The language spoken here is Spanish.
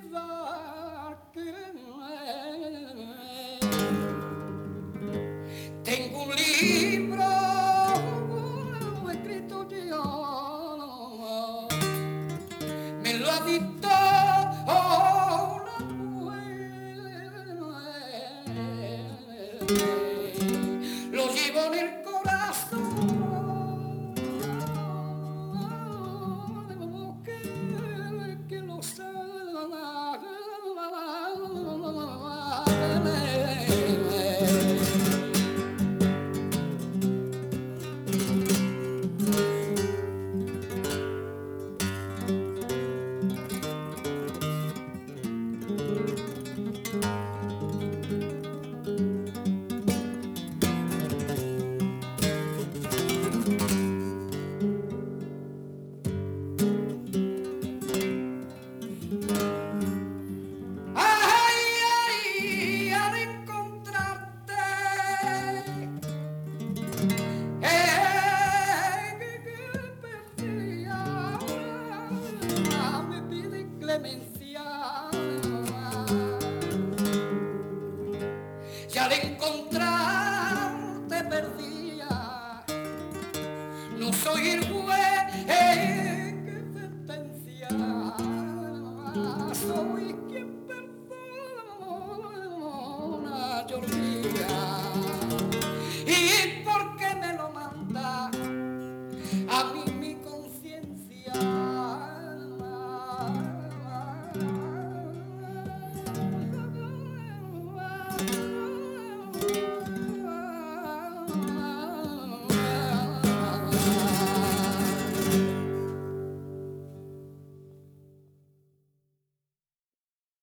verdad que tengo un libro escrito yo, me lo ha dictado una mujer, lo llevo en el corazón, que lo sabe. Al encontrarte, que perdía, me pide clemencia. Y al encontrarte perdía, no soy el juez que sentencia, soy